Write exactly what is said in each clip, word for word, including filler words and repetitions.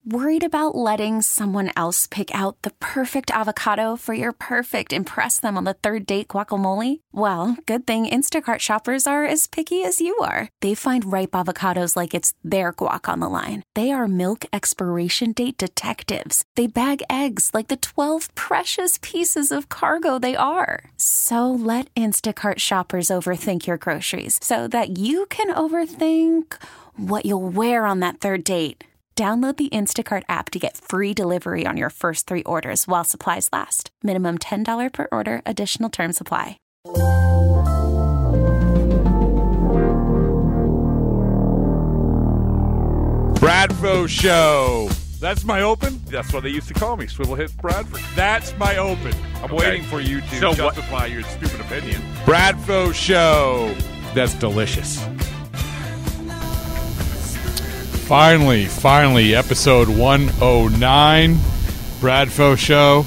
Worried about letting someone else pick out the perfect avocado for your perfect impress them on the third date guacamole? Well, good thing Instacart shoppers are as picky as you are. They find ripe avocados like it's their guac on the line. They are milk expiration date detectives. They bag eggs like the twelve precious pieces of cargo they are. So let Instacart shoppers overthink your groceries so that you can overthink what you'll wear on that third date. Download the Instacart app to get free delivery on your first three orders while supplies last. Minimum ten dollars per order. Additional terms apply. Bradfo Show. That's my open? That's what they used to call me, Swivel Hit Bradford. That's my open. I'm okay. waiting for you to so justify what? your stupid opinion. Bradfo Show. That's delicious. Finally, finally, episode one oh nine, Bradfo Show.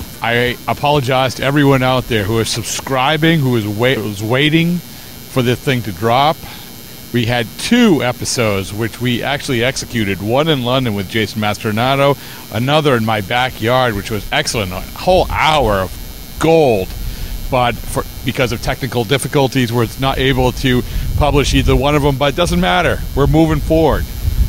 I apologize to everyone out there who is subscribing, who is wait, was waiting for this thing to drop. We had two episodes, which we actually executed. One in London with Jason Mastronato, another in my backyard, which was excellent. A whole hour of gold. But for, because of technical difficulties, we're not able to publish either one of them. But it doesn't matter. We're moving forward.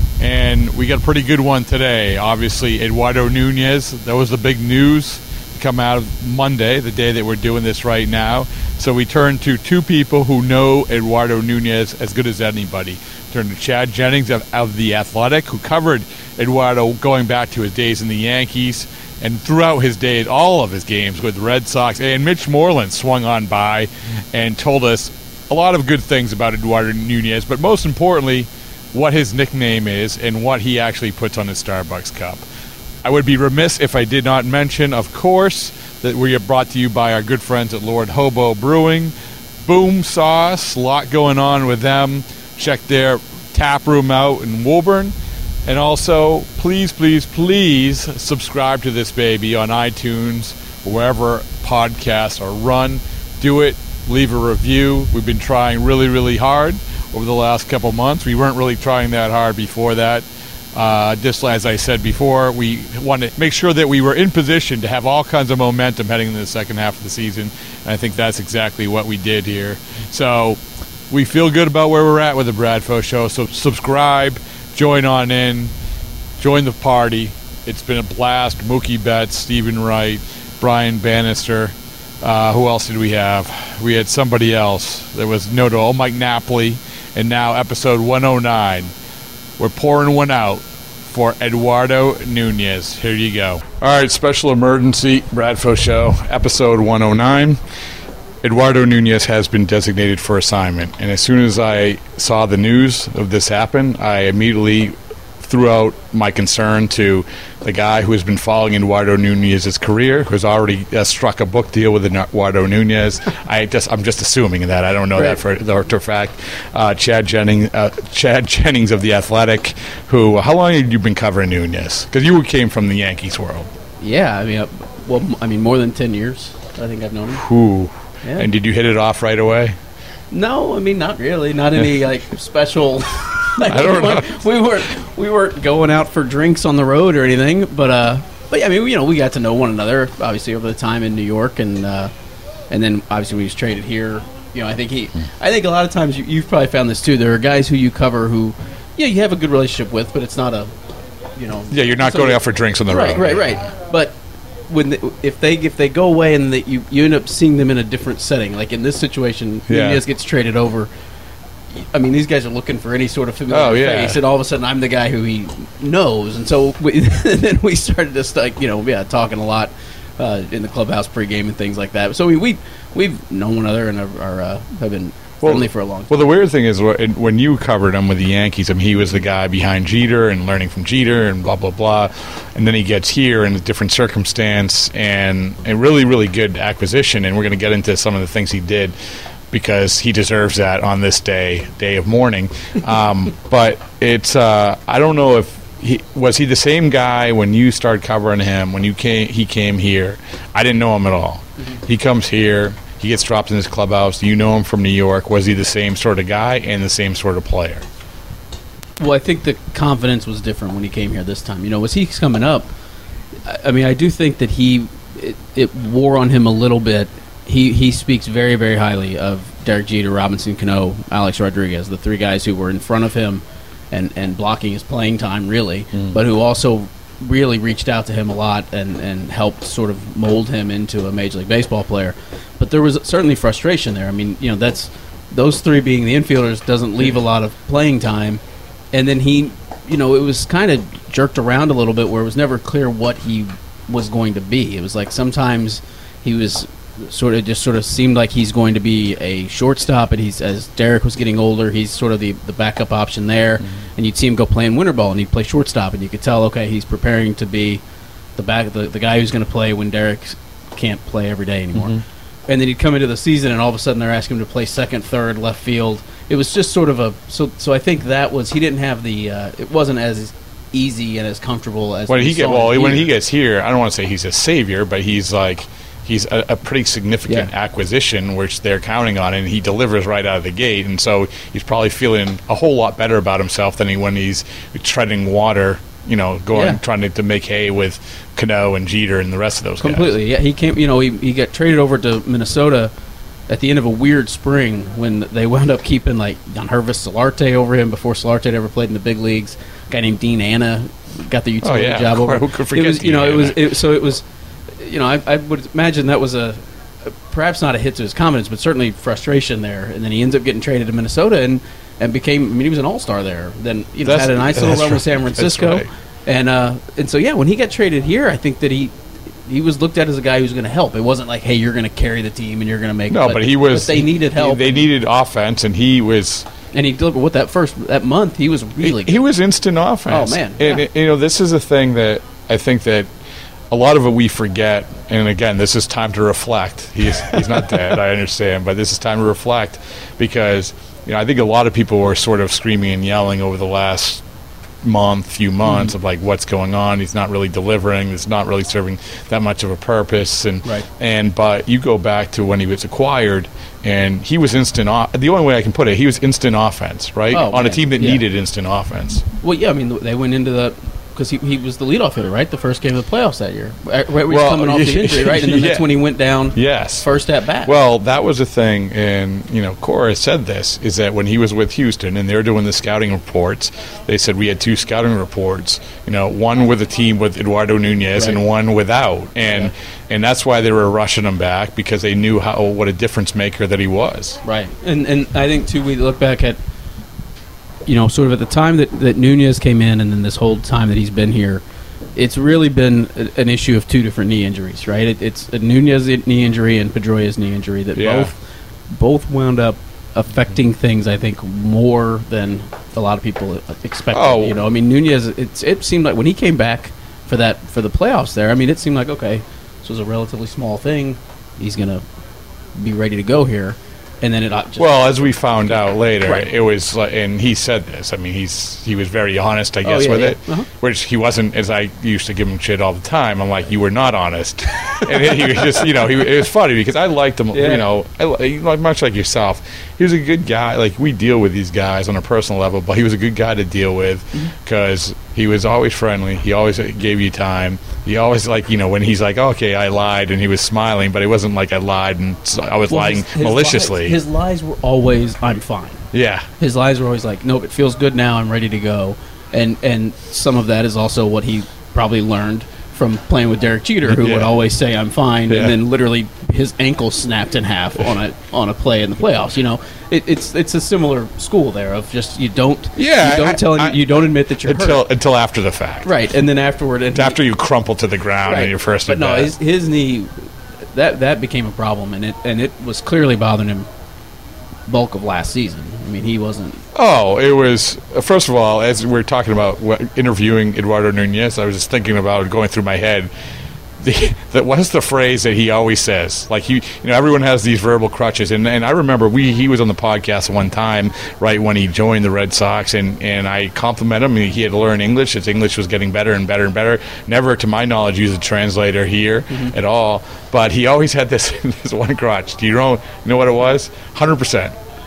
And we got a pretty good one today. Obviously, Eduardo Nunez. That was the big news to come out of Monday, the day that we're doing this right now. So we turned to two people who know Eduardo Nunez as good as anybody. Turned to Chad Jennings of, of The Athletic, who covered Eduardo going back to his days in the Yankees and throughout his days, all of his games with the Red Sox. And Mitch Moreland swung on by and told us a lot of good things about Eduardo Nunez, but most importantly, what his nickname is and what he actually puts on his Starbucks cup. I would be remiss if I did not mention, of course, that we are brought to you by our good friends at Lord Hobo Brewing. Boom Sauce, a lot going on with them. Check their tap room out in Woburn. And also, please, please, please subscribe to this baby on iTunes, wherever podcasts are run. Do it. Leave a review. We've been trying really, really hard over the last couple months. We weren't really trying that hard before that. Uh, just as I said before, we wanted to make sure that we were in position to have all kinds of momentum heading into the second half of the season. And I think that's exactly what we did here. So we feel good about where we're at with the Bradfo Show. So subscribe, join on in, join the party. It's been a blast. Mookie Betts, Stephen Wright, Brian Bannister. Uh, who else did we have? We had somebody else. There was notable, Mike Napoli. And now episode one oh nine. We're pouring one out for Eduardo Nunez. Here you go. All right, special emergency Bradfo Show, episode one oh nine. Eduardo Nunez has been designated for assignment. And as soon as I saw the news of this happen, I immediately threw out my concern to the guy who has been following Eduardo Nunez's career, who's already uh, struck a book deal with Eduardo Nunez. I just, I'm just assuming that. I don't know right. that for the fact. Uh, Chad Jennings, uh, Chad Jennings of The Athletic, who, how long have you been covering Nunez? Because you came from the Yankees world. Yeah, I mean, uh, well, I mean, more than ten years. I think I've known him. Who? Yeah. And did you hit it off right away? No, I mean, not really. Not any like special. Like, I don't know. We weren't we weren't going out for drinks on the road or anything, but uh, but yeah, I mean, you know, we got to know one another obviously over the time in New York, and uh, and then obviously when he was traded here, you know, I think he, I think a lot of times you, you've probably found this too. There are guys who you cover who, yeah, you have a good relationship with, but it's not a, you know, yeah, you're not going out for drinks on the right, road, right, right, right. But when they, if they if they go away and they, you you end up seeing them in a different setting, like in this situation, yeah. Nunez gets traded over. I mean, these guys are looking for any sort of familiar oh, yeah. face, and all of a sudden, I'm the guy who he knows, and so we, and then we started just like you know, yeah, talking a lot uh, in the clubhouse pregame and things like that. So we, we we've known one another and are, are uh, have been friendly well, for a long time. Well, the weird thing is when you covered him with the Yankees, I mean, he was the guy behind Jeter and learning from Jeter and blah blah blah, and then he gets here in a different circumstance and a really really good acquisition, and we're going to get into some of the things he did, because he deserves that on this day, day of mourning. Um, but it's, uh, I don't know if, he was he the same guy when you started covering him, when you came, he came here? I didn't know him at all. Mm-hmm. He comes here, he gets dropped in his clubhouse. You know him from New York. Was he the same sort of guy and the same sort of player? Well, I think the confidence was different when he came here this time. You know, as he's coming up, I mean, I do think that he it, it wore on him a little bit. He he speaks very, very highly of Derek Jeter, Robinson Cano, Alex Rodriguez, the three guys who were in front of him and, and blocking his playing time, really, mm. but who also really reached out to him a lot and, and helped sort of mold him into a Major League Baseball player. But there was certainly frustration there. I mean, you know, that's those three being the infielders doesn't leave a lot of playing time. And then he, you know, it was kind of jerked around a little bit where it was never clear what he was going to be. It was like sometimes he was sort of just sort of seemed like he's going to be a shortstop, and he's as Derek was getting older, he's sort of the, the backup option there. Mm-hmm. And you'd see him go playing winter ball, and he'd play shortstop, and you could tell, okay, he's preparing to be the back the, the guy who's going to play when Derek can't play every day anymore. Mm-hmm. And then he'd come into the season, and all of a sudden they're asking him to play second, third, left field. It was just sort of a so. So I think that was he didn't have the. Uh, it wasn't as easy and as comfortable as when we he get saw well him when here. he gets here. I don't want to say he's a savior, but he's like he's a, a pretty significant Yeah. acquisition, which they're counting on, and he delivers right out of the gate. And so he's probably feeling a whole lot better about himself than he when he's treading water. You know, going Yeah. trying to, to make hay with Cano and Jeter and the rest of those guys. Completely, yeah. He came. You know, he he got traded over to Minnesota at the end of a weird spring when they wound up keeping like Yangervis Solarte over him before Solarte had ever played in the big leagues. A guy named Dean Anna got the utility Oh, yeah. job over. Who could forget it was, you Dean know, it Anna? was it, so it was. You know, I, I would imagine that was a perhaps not a hit to his confidence, but certainly frustration there. And then he ends up getting traded to Minnesota and, and became. I mean, he was an all-star there. Then you know That's- had a nice little that's run with right. San Francisco. That's right. And uh, and so yeah, when he got traded here, I think that he he was looked at as a guy who's going to help. It wasn't like, hey, you're going to carry the team and you're going to make. No, but, but he was. But they needed help. They needed offense, and he was. And he delivered with that first that month. He was really He, good. he was instant offense. Oh, man, And yeah. it- you know, this is a thing that I think that a lot of it we forget. And again, this is time to reflect. He's he's not dead, I understand, but this is time to reflect because you know I think a lot of people were sort of screaming and yelling over the last month, few months Mm-hmm. of like what's going on. He's not really delivering. It's not really serving that much of a purpose. And Right. and but you go back to when he was acquired, and he was instant. Off- the only way I can put it, he was instant offense, right? Oh, On a man. team that Yeah. needed instant offense. Well, yeah, I mean, they went into the because he, he was the leadoff hitter, right? The first game of the playoffs that year, right? Where he was Well, coming off the injury, right? And then yeah. that's when he went down. Yes. First at bat. Well, that was a thing, and you know, Cora said this is that when he was with Houston and they were doing the scouting reports, they said we had two scouting reports. You know, one with a team with Eduardo Nunez Right. and one without, and Yeah. and that's why they were rushing him back because they knew how what a difference maker that he was. Right, and and I think too we look back at, you know, sort of at the time that, that Nunez came in, and then this whole time that he's been here, it's really been a, an issue of two different knee injuries, right? It, it's a Nunez knee injury and Pedroia's knee injury that Yeah. both both wound up affecting things, I think, more than a lot of people expected. Oh. You know, I mean, Nunez, it's, it seemed like when he came back for that for the playoffs there, I mean, it seemed like, okay, this was a relatively small thing. He's going to be ready to go here. And then it uh, just Well, as we found out later, Right. it was, like, and he said this. I mean, he's he was very honest, I guess, yeah, with yeah. it, Uh-huh. which he wasn't. As I used to give him shit all the time. I'm like, you were not honest, and he was just, you know, he, it was funny because I liked him. Yeah. You know, I, li- like much like yourself, he was a good guy. Like we deal with these guys on a personal level, but he was a good guy to deal with because he was always friendly. He always gave you time. He always like, you know, when he's like, okay, I lied, and he was smiling, but it wasn't like I lied and s- I was Well, lying his- his maliciously. Lies, his lies were always, I'm fine. yeah. His lies were always like, nope, it feels good now, I'm ready to go. And and some of that is also what he probably learned from playing with Derek Jeter, who Yeah. would always say, I'm fine, Yeah. and then literally his ankle snapped in half on a on a play in the playoffs. You know, it, it's it's a similar school there of just you don't Yeah, you don't I- tell I- you don't admit that you're until hurt. until after the fact. Right, and then afterward, and After you crumple to the ground right. in your first but at no, bat. his, his knee that that became a problem, and it and it was clearly bothering him bulk of last season. I mean, he wasn't. Oh, it was uh, first of all, as we were talking about what, interviewing Eduardo Nunez, I was just thinking about going through my head. The, the, what is the phrase that he always says? Like he, you know, everyone has these verbal crutches, and, and I remember we he was on the podcast one time, right when he joined the Red Sox, and, and I complimented him. He had to learn English. His English was getting better and better and better. Never, to my knowledge, used a translator here Mm-hmm. at all. But he always had this this one crutch. Do you know you know what it was? Hundred percent.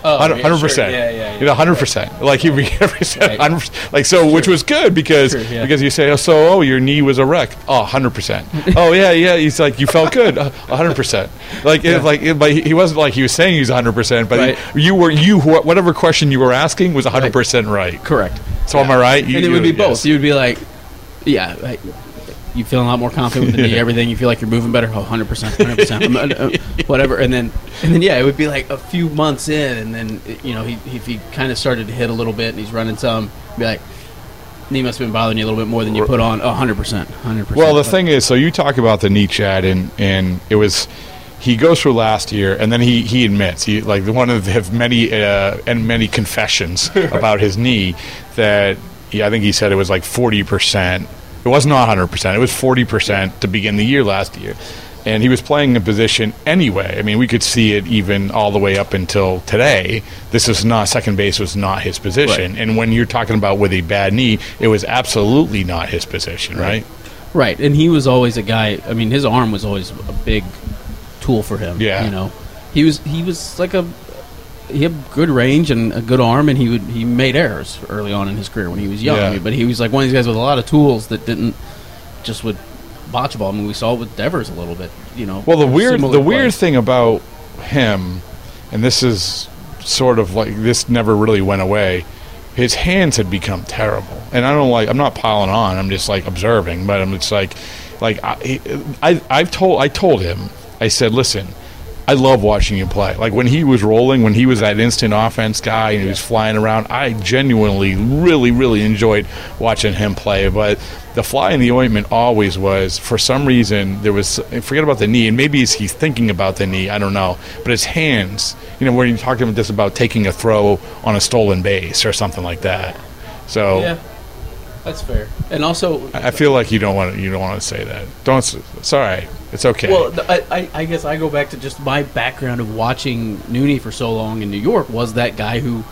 Oh, hundred yeah, percent. Sure. Yeah, yeah, yeah. You know, hundred percent. Like he every said, Right. like so, True. which was good because True, yeah. because you say, oh, so oh, your knee was a wreck. Oh, hundred percent. Oh yeah, yeah. He's like, you felt good. A hundred percent. Like Yeah. it, like it, but he wasn't like he was saying he's a hundred percent, but Right. he, you were you wh- whatever question you were asking was a hundred percent right. Correct. So am I right? You, and it you- would be yes. both. You would be like, yeah, like, you feeling a lot more confident with the knee, everything. You feel like you're moving better. Oh, one hundred percent, one hundred percent, I'm, uh, whatever. And then, and then, yeah, it would be like a few months in, and then, you know, he, if he kind of started to hit a little bit and he's running some, be like, knee must have been bothering you a little bit more than you put on. Oh, one hundred percent, one hundred percent. Well, the thing is, so you talk about the knee, Chad, and and it was he goes through last year, and then he he admits he like one of his many uh, and many confessions about his knee that he, I think he said it was like forty percent. It was not one hundred percent. It was forty percent to begin the year last year. And he was playing a position anyway. I mean, we could see it even all the way up until today. This is not, second base was not his position. Right. And when you're talking about with a bad knee, it was absolutely not his position, right? Right, and he was always a guy. I mean, his arm was always a big tool for him. Yeah. you know, he was he was like a he had good range and a good arm, and he would he made errors early on in his career when he was young. Yeah. I mean, but he was like one of these guys with a lot of tools that didn't just would botch a ball. I mean, we saw it with Devers a little bit. You know, Well, the weird similar the play. weird thing about him, and this is sort of like this never really went away. His hands had become terrible, and I don't like. I'm not piling on. I'm just like observing, but I'm just like, like I, I I've told I told him. I said, listen, I love watching you play. Like when he was rolling, when he was that instant offense guy and he was flying around, I genuinely, really, really enjoyed watching him play. But the fly in the ointment always was, for some reason, there was, forget about the knee, and maybe he's, he's thinking about the knee, I don't know. But his hands, you know, when you talked about this about taking a throw on a stolen base or something like that. So Yeah, that's fair. And also, I I feel like you don't want to, you don't want to say that. Don't. s- It's all right. It's okay. well, th- I, I, I guess I go back to just my background of watching Nooney for so long in New York. Was that guy who,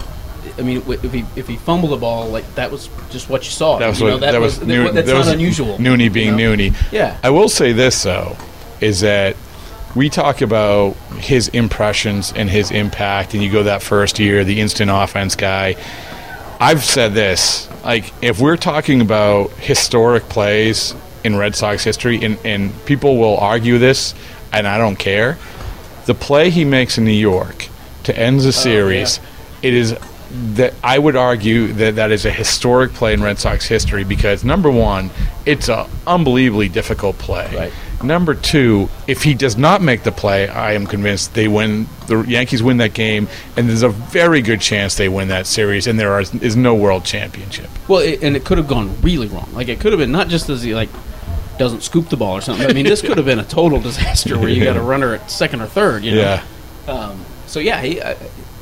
I mean, w- if he if he fumbled the ball, like that was just what you saw. That was you know, what that, was. that Noon- that's that not was unusual. Nooney being you know? Nooney. Yeah. I will say this though, is that we talk about his impressions and his impact, and you go that first year, the instant offense guy. I've said this, like if we're talking about historic plays in Red Sox history, and, and people will argue this, and I don't care. The play he makes in New York to end the series, it is that I would argue that that is a historic play in Red Sox history because number one, it's a unbelievably difficult play. Right. Number two, if he does not make the play, I am convinced they win. The Yankees win that game, and there's a very good chance they win that series, and there are, is no world championship. Well, it, and it could have gone really wrong. Like it could have been not just as he like doesn't scoop the ball or something. I mean, this could have been a total disaster where you got a runner at second or third. You know? Yeah. Um, so yeah, he uh,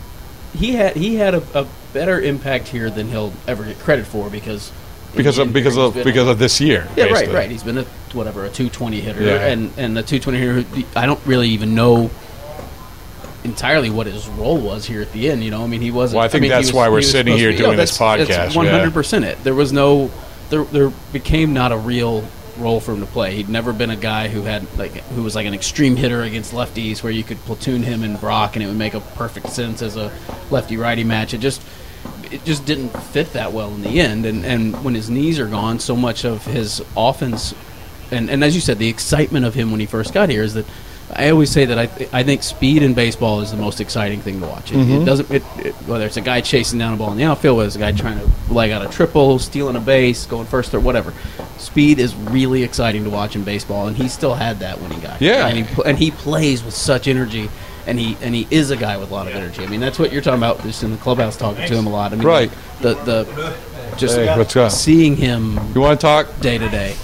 he had he had a, a better impact here than he'll ever get credit for because in Because the of end because he's of been because a- of this year. yeah, right, basically. right. He's been a whatever a two twenty hitter, Yeah. and and the two twenty hitter. who- I don't really even know entirely what his role was here at the end. You know, I mean, he wasn't. Well, I think mean, he that's was- why we're he was sitting supposed here to be- doing yeah, this that's- podcast, That's yeah. one hundred percent it. There was no, there there became not a real role for him to play. He'd never been a guy who had like who was like an extreme hitter against lefties, where you could platoon him and Brock, and it would make a perfect sense as a lefty righty match. It just it just didn't fit that well in the end. And and when his knees are gone, so much of his offense, and and as you said, the excitement of him when he first got here is that. I always say that I th- I think speed in baseball is the most exciting thing to watch. It, Mm-hmm. it doesn't it, it, whether it's a guy chasing down a ball in the outfield, whether it's a guy trying to leg out a triple, stealing a base, going first or whatever. Speed is really exciting to watch in baseball, and he still had that when he got here. Yeah. and he pl- and he plays with such energy, and he and he is a guy with a lot of energy. I mean, that's what you're talking about just in the clubhouse, talking to him a lot. I mean, Right. The the just Hey, what's up? seeing him You want to talk? day to day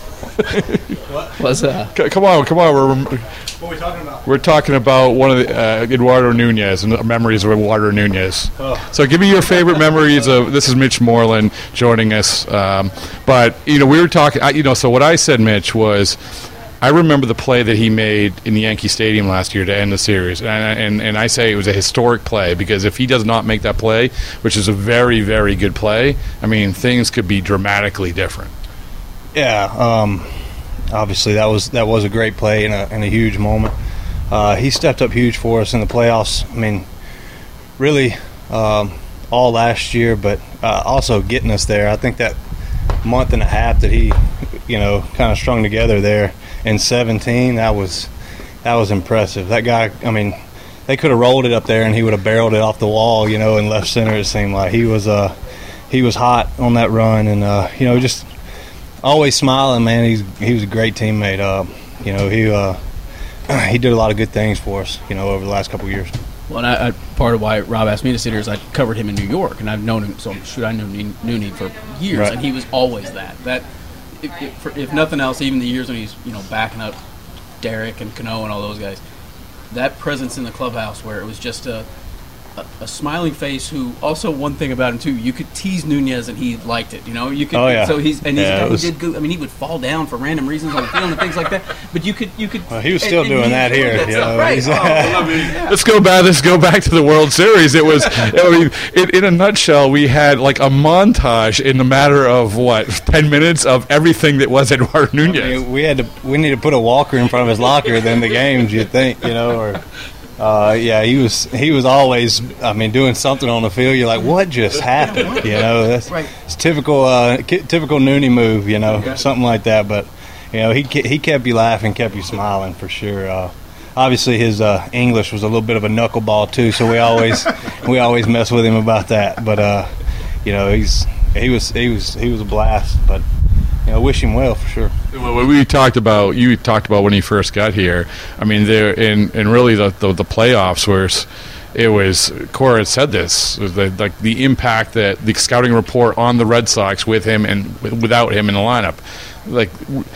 was uh C- Come on, come on. We're What are we talking about? we're talking about one of the uh, Eduardo Nunez and the memories of Eduardo Nunez. Oh. So, give me your favorite memories of. This is Mitch Moreland joining us. Um, but you know, we were talking. I, you know, so what I said, Mitch, was I remember the play that he made in the Yankee Stadium last year to end the series, and and, and I say it was a historic play because if he does not make that play, which is a very very good play, I mean things could be dramatically different. Yeah, um, obviously that was that was a great play and a, and a huge moment. Uh, he stepped up huge for us in the playoffs. I mean, really um, all last year, but uh, also getting us there. I think that month and a half that he, you know, kind of strung together there in seventeen, that was that was impressive. That guy, I mean, they could have rolled it up there and he would have barreled it off the wall, you know, in left center. It seemed like he was uh he was hot on that run, and uh, you know, just always smiling, man. He's he was a great teammate. Uh, you know, he uh, he did a lot of good things for us, you know, over the last couple of years. Well, and I, I, part of why Rob asked me to sit here is I covered him in New York, and I've known him. So shoot, I knew Nooney for years, right. And he was always that. That if, if, for, if nothing else, even the years when he's you know backing up Derek and Cano and all those guys, that presence in the clubhouse where it was just a. A, a smiling face. Who also one thing about him too, you could tease Nunez and he liked it. You know, you could. Oh, yeah. So he's and he's yeah, a guy who was, did good. I mean, he would fall down for random reasons on the field and things like that. But you could, you could. Well, he was still and, doing and that here. That you stuff, know, right? Oh, I mean, yeah. Let's go back. Let's go back to the World Series. It was, I mean, in, in a nutshell, we had like a montage in a matter of what ten minutes of everything that was Eduardo Nunez. I mean, we had to. We need to put a walker in front of his locker than the games. You'd think, you know, or. Uh, yeah, he was he was always, I mean, doing something on the field. You're like, what just happened? You know, that's right. It's typical uh, typical Nooney move, you know, okay. something like that. But, you know, he he kept you laughing, kept you smiling for sure. Uh, obviously, his uh, English was a little bit of a knuckleball too, so we always we always mess with him about that. But, uh, you know, he's he was he was he was a blast. But. You know, wish him well for sure. Well, when we talked about, you talked about when he first got here. I mean, there in and really the, the the playoffs where it was. Cora had said this, the, like the impact that the scouting report on the Red Sox with him and without him in the lineup. Like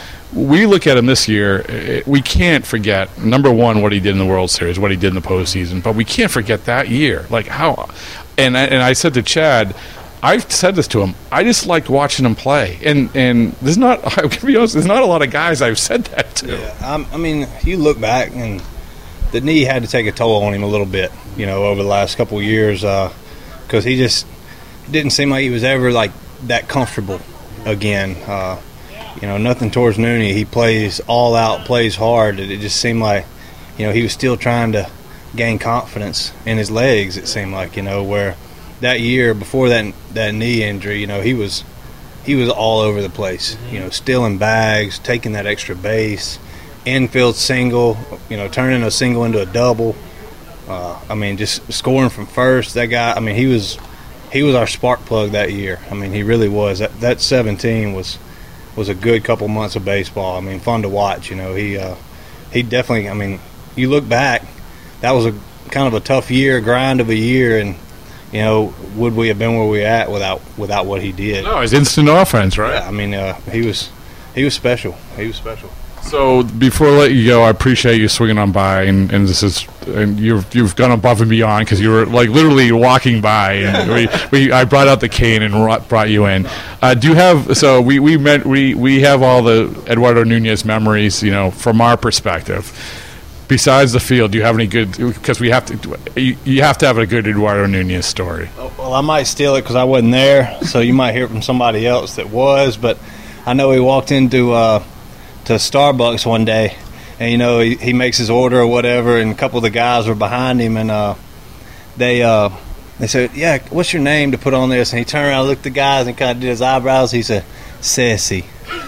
we look at him this year, we can't forget number one what he did in the World Series, what he did in the postseason, but we can't forget that year. Like how, and I, and I said to Chad. I've said this to him. I just liked watching him play, and and there's not. I can be honest. There's not a lot of guys I've said that to. Yeah, I'm, I mean, you look back, and the knee had to take a toll on him a little bit, you know, over the last couple of years, because uh, he just didn't seem like he was ever like that comfortable again. Uh, you know, nothing towards Nooney. He plays all out, plays hard. It, it just seemed like, you know, he was still trying to gain confidence in his legs. It seemed like, you know, where. That year before that that knee injury, you know, he was he was all over the place. You know, stealing bags, taking that extra base, infield single, you know, turning a single into a double. Uh, I mean, just scoring from first. That guy, I mean, he was he was our spark plug that year. I mean, he really was. That that seventeen was was a good couple months of baseball. I mean, fun to watch. You know, he uh, he definitely. I mean, you look back, that was a kind of a tough year, grind of a year, and. You know, would we have been where we at without without what he did? No, it's instant offense, right? Yeah, I mean, uh, he was he was special. He was special. So before I let you go, I appreciate you swinging on by, and, and this is and you've you've gone above and beyond because you were like literally walking by, and we, we I brought out the cane and brought you in. Uh, do you have so we we met we we have all the Eduardo Nunez memories, you know, from our perspective. Besides the field, do you have any good? Because we have to, you, you have to have a good Eduardo Nunez story. Well, I might steal it because I wasn't there, so you might hear it from somebody else that was. But I know he walked into uh, to Starbucks one day, and you know he, he makes his order or whatever, and a couple of the guys were behind him, and uh, they uh, they said, "Yeah, what's your name to put on this?" And he turned around, looked at the guys, and kind of did his eyebrows. He said, "Sassy."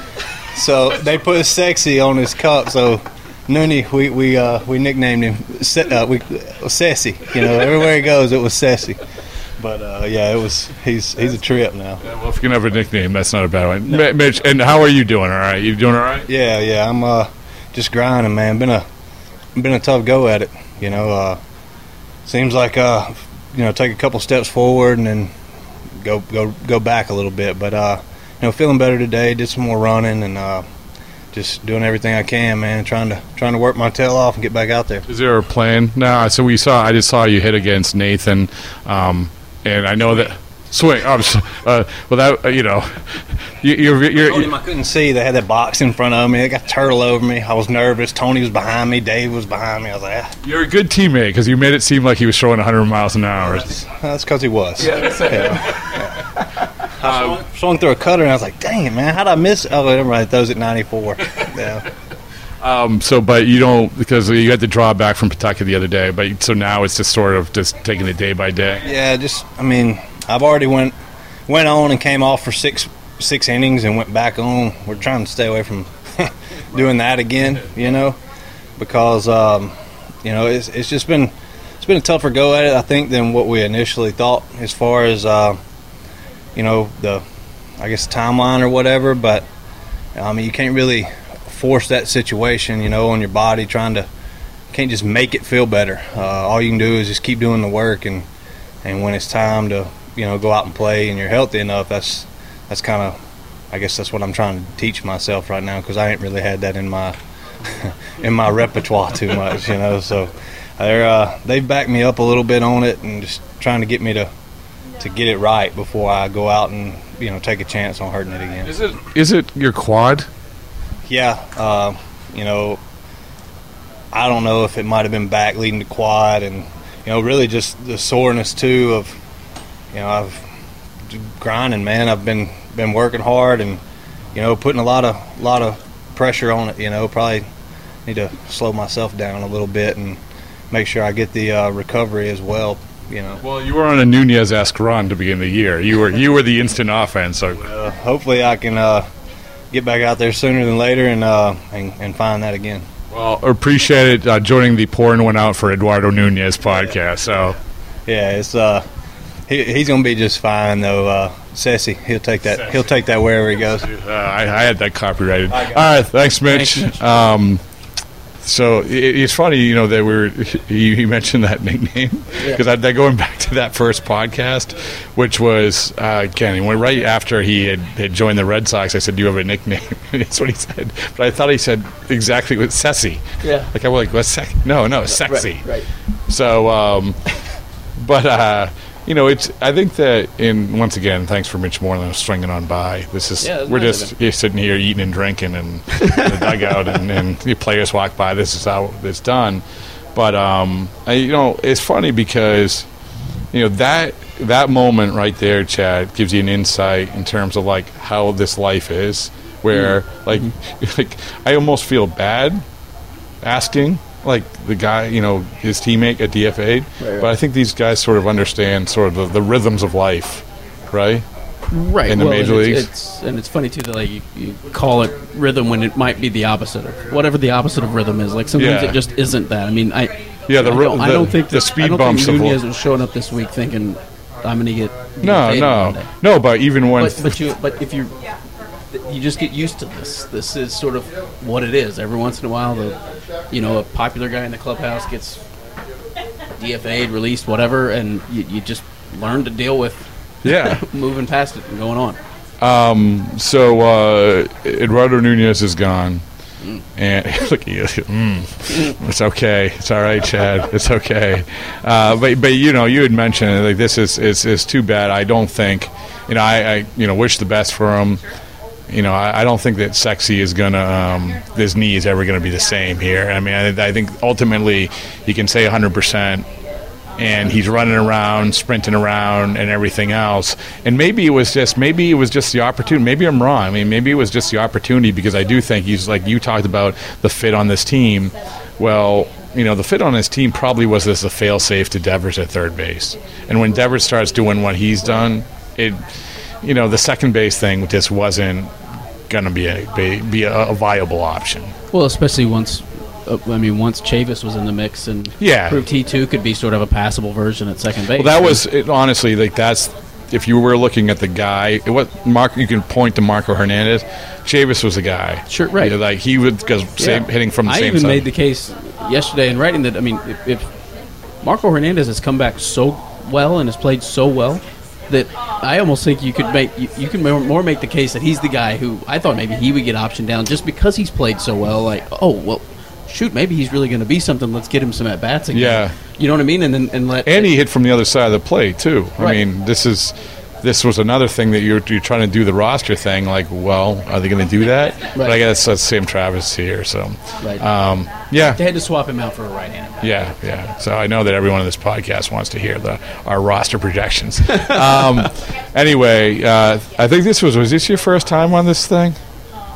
So they put "sexy" on his cup, so. Nooney, we we uh, we nicknamed him uh, we Sassy. You know, everywhere he goes, it was Sassy. But uh, yeah, it was. He's he's a trip now. Yeah, well, if you can have a nickname, that's not a bad one. No. Mitch, and how are you doing? All right, you doing all right? Yeah, yeah. I'm uh, just grinding, man. Been a been a tough go at it. You know, uh, seems like uh, you know, take a couple steps forward and then go go go back a little bit. But uh, you know, feeling better today. Did some more running and. Uh, Just doing everything I can, man. Trying to trying to work my tail off and get back out there. Is there a plan? No. So we saw. I just saw you hit against Nathan, um, and I know that swing. Oh, uh, well, that uh, you know, you, you're. you're, I told him I couldn't see. They had that box in front of me. They got a turtle over me. I was nervous. Tony was behind me. Dave was behind me. I was like, ah. You're a good teammate because you made it seem like he was throwing one hundred miles an hour. That's because he was. Yeah, that's it. Yeah. Yeah. I swung, swung through a cutter, and I was like, dang it, man, how'd I miss? Oh, everybody throws it ninety-four. Yeah. Um, so, but you don't, because you had to draw back from Pawtucket the other day, but so now it's just sort of just taking it day by day. Yeah, just, I mean, I've already went went on and came off for six six innings and went back on. We're trying to stay away from doing that again, you know, because, um, you know, it's, it's just been, it's been a tougher go at it, I think, than what we initially thought as far as, uh, you know, the, I guess, timeline or whatever, but, I mean, you can't really force that situation, you know, on your body, trying to, can't just make it feel better. Uh, all you can do is just keep doing the work, and and when it's time to, you know, go out and play and you're healthy enough, that's that's kind of, I guess that's what I'm trying to teach myself right now, because I ain't really had that in my in my repertoire too much, you know. So they're uh, they've backed me up a little bit on it, and just trying to get me to to get it right before I go out and, you know, take a chance on hurting it again. Is it is it your quad? Yeah, uh, you know, I don't know if it might have been back leading to quad, and, you know, really just the soreness too of, you know, I've grinding, man. I've been been working hard, and, you know, putting a lot of lot of pressure on it. You know, probably need to slow myself down a little bit and make sure I get the uh, recovery as well. You know. Well, you were on a Nunez-esque run to begin the year. You were you were the instant offense. So uh, hopefully I can uh, get back out there sooner than later and uh, and, and find that again. Well, appreciate it uh, joining the pouring one out for Eduardo Nunez podcast. So yeah, it's uh, he, he's gonna be just fine though. Uh, Ceci, he'll take that. Ceci. He'll take that wherever he goes. Uh, I, I had that copyrighted. All right, thanks, Mitch. Thanks, Mitch. Um, so it, it's funny, you know, that we were. You, you mentioned that nickname because yeah. I going back to that first podcast, which was uh, Kenny. When right after he had, had joined the Red Sox, I said, "Do you have a nickname?" And that's what he said. But I thought he said exactly what Ceci. Yeah. Like I was like, "What's sec?" No, no, sexy. Right. right. So, um, but. Uh, You know, it's. I think that, in once again, thanks for Mitch Moreland swinging on by. This is yeah, we're nice just you're sitting here eating and drinking and in the dugout, and, and the players walk by. This is how it's done. But um, I, you know, it's funny because you know that that moment right there, Chad, gives you an insight in terms of like how this life is. Where mm-hmm. like mm-hmm. like I almost feel bad asking. Like the guy, you know, his teammate at D F A, right, right. But I think these guys sort of understand sort of the, the rhythms of life, right? Right. In the well, major and leagues, it's, it's, and it's funny too that like you, you call it rhythm when it might be the opposite of whatever the opposite of rhythm is. Like sometimes yeah. it just isn't that. I mean, I yeah, the, I, don't, the, I don't think the that, speed I don't bumps think of Nunez was showing up this week thinking I'm going to get no, paid no, Monday. no. But even when, but, but you, but if you. You just get used to this. This is sort of what it is. Every once in a while, the you know a popular guy in the clubhouse gets D F A'd, released, whatever, and you, you just learn to deal with yeah moving past it and going on. Um. So uh, Eduardo Nunez is gone, mm. and look at you. Mm. Mm. It's okay. It's all right, Chad. It's okay. Uh, but but you know you had mentioned like this is is is too bad. I don't think you know I, I you know wish the best for him. You know, I, I don't think that Sexy is going to, um, his knee is ever going to be the same here. I mean, I, I think ultimately he can say one hundred percent, and he's running around, sprinting around, and everything else. And maybe it was just, maybe it was just the opportunity. Maybe I'm wrong. I mean, maybe it was just the opportunity because I do think he's, like you talked about, the fit on this team. Well, you know, the fit on his team probably was this a fail-safe to Devers at third base. And when Devers starts doing what he's done, it... You know, the second base thing just wasn't going to be a be, be a, a viable option. Well, especially once, uh, I mean, once Chavis was in the mix and yeah. proved he too could be sort of a passable version at second base. Well, that was it, honestly like that's if you were looking at the guy. What Mark you can point to Marco Hernandez. Chavis was the guy. Sure, right. You know, like he would because yeah. hitting from the I same. even side. made the case yesterday in writing that I mean, if, if Marco Hernandez has come back so well and has played so well. That I almost think you could make you, you can more make the case that he's the guy who I thought maybe he would get optioned down just because he's played so well. Like, oh well, shoot, maybe he's really going to be something. Let's get him some at bats again. Yeah, you know what I mean. And then and let and he hit from the other side of the plate too. Right. I mean, this is this was another thing that you're you're trying to do the roster thing. Like, well, are they going to do that? Right. But I guess that's Sam Travis here. So, right. um, yeah, they had to swap him out for a right-handed. Yeah, yeah. So I know that everyone on this podcast wants to hear the our roster projections. um, anyway, uh, I think this was was this your first time on this thing?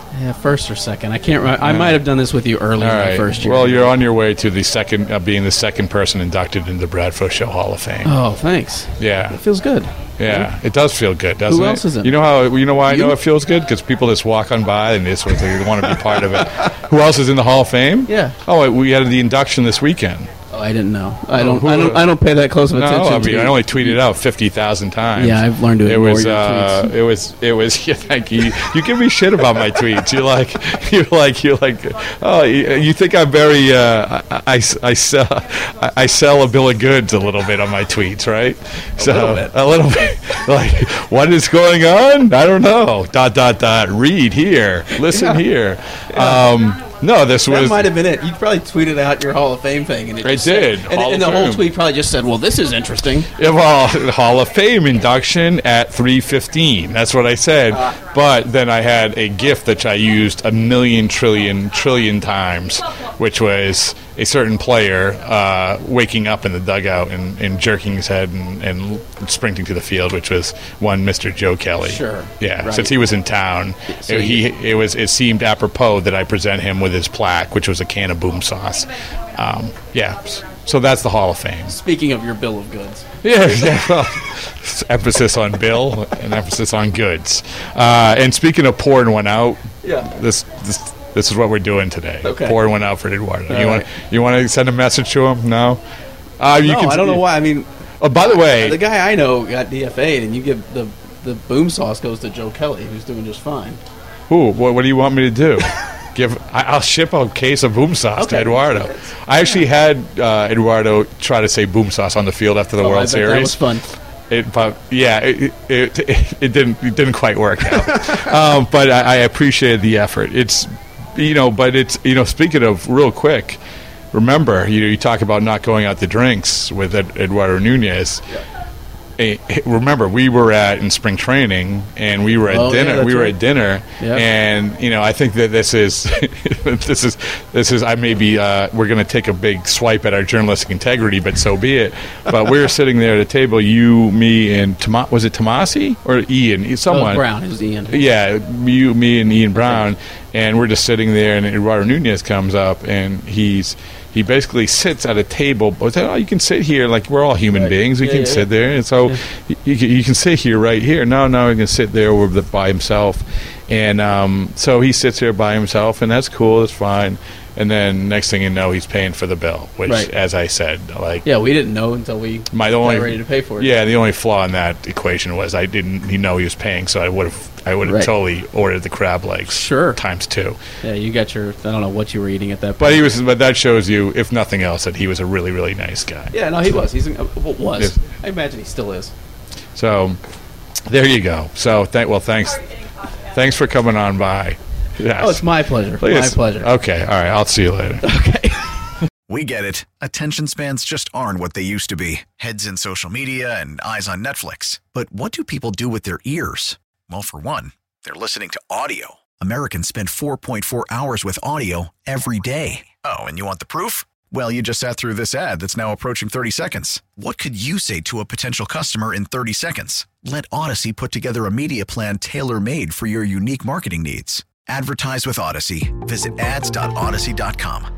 Yeah, first or second. I can't remember. I might have done this with you early All in right. my first year. Well, you're on your way to the second, uh, being the second person inducted into the Bradford Show Hall of Fame. Oh, thanks. Yeah. It feels good. Yeah, it does feel good, doesn't it? Who else is in You know how you know why I You? know it feels good? Because people just walk on by and they sort of they want to be part of it. Who else is in the Hall of Fame? Yeah. Oh, we had the induction this weekend. Oh, I didn't know. I don't. who- I don't. I don't pay that close of No, attention. I mean to I only tweeted out fifty thousand times. Yeah, I've learned to It ignore was. your Uh, tweets. it was. It was. Yeah, thank you. You give me shit about my tweets. You're like. You're like. You're like. Oh, you, you think I'm very. Uh, I, I, I sell. I, I sell a bill of goods a little bit on my tweets, right? A so, little bit. A little bit. Like, what is going on? I don't know. Dot dot dot. Read here. Listen Yeah. here. Um, no, this That was. might have been it. You probably tweeted out your Hall of Fame thing, and it I just said- did. and, Hall and of the whole Fame. tweet probably just said, "Well, this is interesting." Yeah, well, Hall of Fame induction at three fifteen. That's what I said. But then I had a GIF that I used a million, trillion, trillion times, which was a certain player uh, waking up in the dugout and, and jerking his head and, and sprinting to the field, which was one Mister Joe Kelly. Sure. Yeah, Right. since he was in town, So it, you- he it was it seemed apropos that I present him with his plaque, which was a can of boom sauce. Um, yeah, so that's the Hall of Fame. Speaking of your bill of goods, Yeah, yeah, well, emphasis on bill and emphasis on goods. Uh, and speaking of pouring one out, yeah, this this this is what we're doing today. Okay. Pouring one out for Eduardo. All you want right. you want to send a message to him? No. Uh, you no, can, I don't know why. I mean, Oh, by the way, the guy I know got D F A'd, and you give the the boom sauce goes to Joe Kelly, who's doing just fine. who? What, what do you want me to do? Give I, I'll ship a case of boom sauce to Okay. Eduardo. I actually had uh, Eduardo try to say boom sauce on the field after the Oh, I World bet Series. that was fun. It, but yeah, it, it, it, it didn't it didn't quite work out. um, but I, I appreciated the effort. It's you know, but it's you know, speaking of real quick, remember you know, you talk about not going out to drinks with Ed, Eduardo Nunez. Eh, remember, we were at in spring training, and we were at Oh, yeah, dinner. that's we were right. at dinner, Yeah. and you know, I think that this is this is this is. I may be. Uh, we're going to take a big swipe at our journalistic integrity, but so be it. But we were sitting there at a table, you, me, and Toma- was it Tomasi or Ian? Someone. Oh, Brown, it was Ian. Yeah, you, me, and Ian Brown, and we're just sitting there, and Eduardo Nunez comes up, and he's he basically sits at a table. But oh, you can sit here, like we're all human Right. beings. We Yeah, can yeah, sit yeah. there, and so you, you, can, you can sit here, right here. No, no, he can sit there over the, by himself, and um, so he sits there by himself, and that's cool, that's fine. And then next thing you know, he's paying for the bill, which, Right. as I said, like Yeah, we didn't know until we my got only ready to pay for it. Yeah, the only flaw in that equation was I didn't you know he was paying, so I would have I would have Right. totally ordered the crab legs, Sure. times two. Yeah, you got your. I don't know what you were eating at that point. But he was, but that shows you, if nothing else, that he was a really really nice guy. Yeah, no, he was. He's uh, well, was. Yes. I imagine he still is. So there you go. So thank well thanks thanks for coming on by. Yes. Oh, it's my pleasure. Look at My this. pleasure. Okay, all right. I'll see you later. Okay. We get it. Attention spans just aren't what they used to be. Heads in social media and eyes on Netflix. But what do people do with their ears? Well, for one, they're listening to audio. Americans spend four point four hours with audio every day. Oh, and you want the proof? Well, you just sat through this ad that's now approaching thirty seconds. What could you say to a potential customer in thirty seconds? Let Odyssey put together a media plan tailor-made for your unique marketing needs. Advertise with Odyssey. Visit ads dot odyssey dot com.